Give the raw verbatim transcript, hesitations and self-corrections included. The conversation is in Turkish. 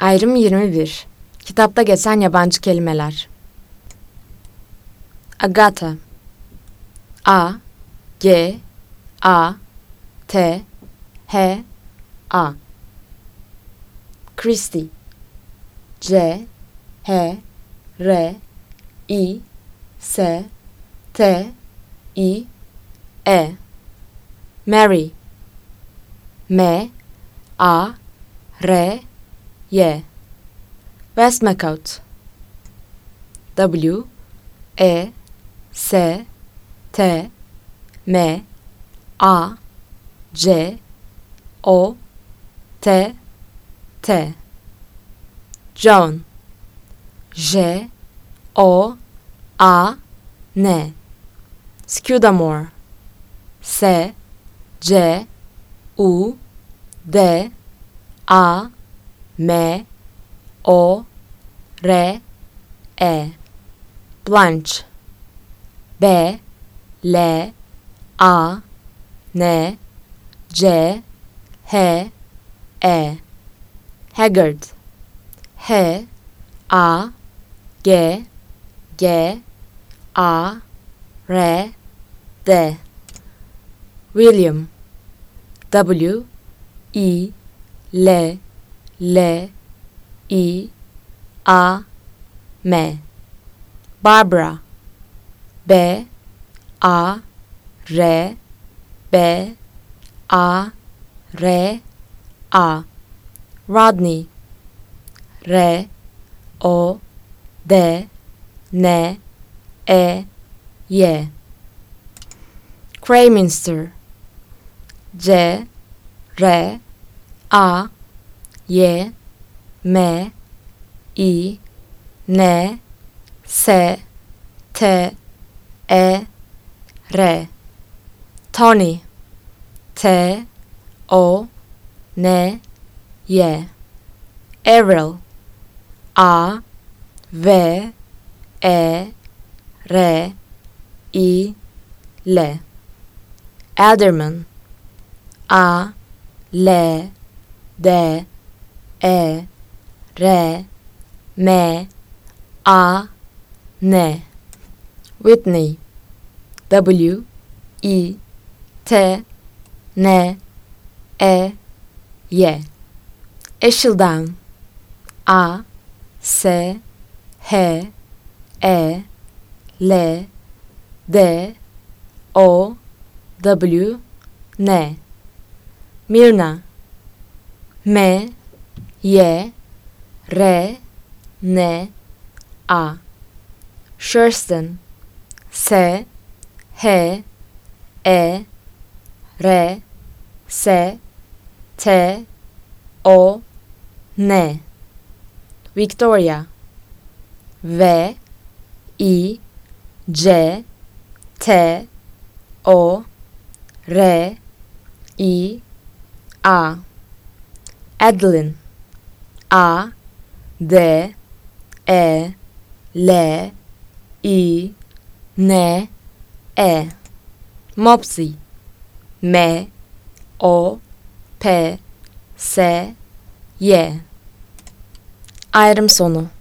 Ayrım yirmi bir. Kitapta geçen yabancı kelimeler. Agata. A G A T H A. Christy. C H R I S T I E. Mary. M A R Y. Westmacott. W E S T M A C O T T. John. J O A N. Scudamore. S C U D A M O R E. Blanche. B L A N C H E. Haggard. H A G G A R D. William. W I L L I A M. Barbara. B A R B A R A. Rodney. R O D N E Y. Crayminster. C R A Y M I N S T E R. Tony. T O N Y. Ariel. A V E R I L. Alderman. A L D E R M A N. Whitney. W I T N E Y. Ashdown. A S H E L D O W N. Myrna. M Y R N A. Shurston. S H E R S T O N. Victoria. V I C T O R I A. Adeline. A D E L I N E. Mopsy. M O P S Y. Ayrım sonu.